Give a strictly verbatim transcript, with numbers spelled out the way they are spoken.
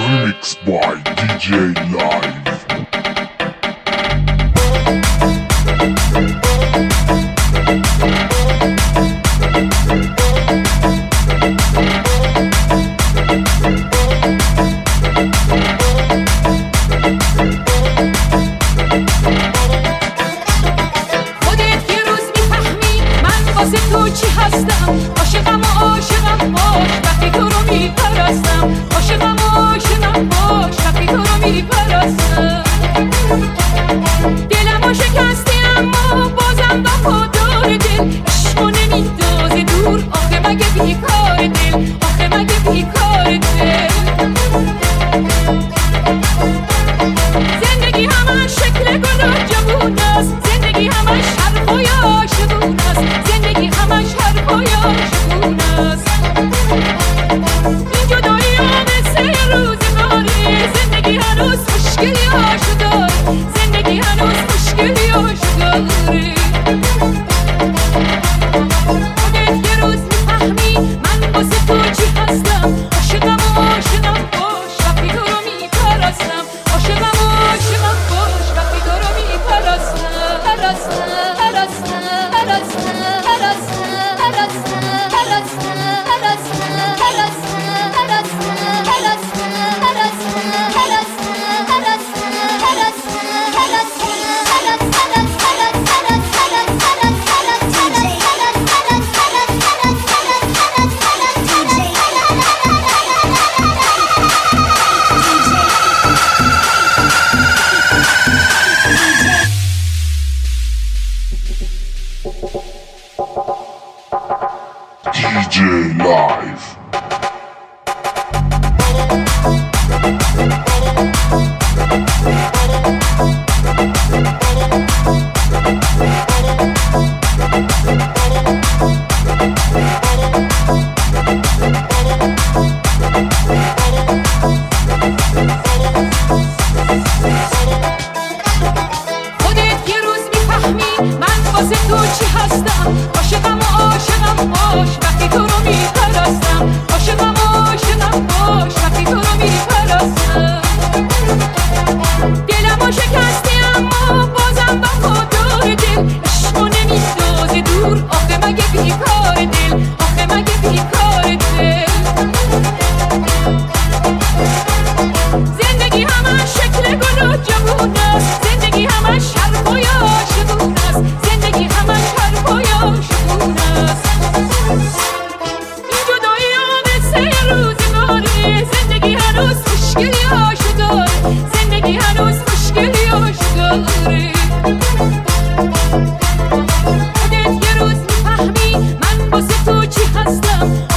Remix by دی جی Live. چی هستم عاشقم و عاشقم باش وقتی تو رو میپرستم عاشقم و عاشقم باش وقتی تو رو میپرستم دلمو شکستی اما بازم وفادار دل عشقو نمیندازه دور آخه مگه بیکار دل آخه مگه بیکار دل زندگی همش شکل گل جوون است زندگی همش حرفای عاشقون است زندگی همش حرفای عاشقون است این جدایی ها مثل روزگاره زندگی هنوز مشکلی هاشو داره زندگی هنوز مشکلی هاشو داره خودت یه روز میفهمی من واسه تو چی هستم عاشقم و عاشقم باش وقتی تو رو میپرستم عاشقم و عاشقم باش وقتی تو رو میپرستم پرستم پرستم پرستم دی جی Live. خودت یه روز میفهمی من واسه تو چی هستم عاشقم و عاشقم باش وقتی تو رو میپرستم عاشقم و عاشقم باش وقتی تو رو میپرستم دلمو شکستی اما بازم وفادار دل عشقو نمیندازه دور آخه مگه بیکار دل آخه مگه بیکار دل زندگی همش شکل گل و جوون است زندگی همش حرفای عاشقون است زندگی همش حرفای عاشقون است این جدایی ها مثل روزگاره زندگی هنوز مشکلی هاشو داره زندگی هنوز مشکلی هاشو داره خودت یه روز میفهمی من واسه تو چی هستم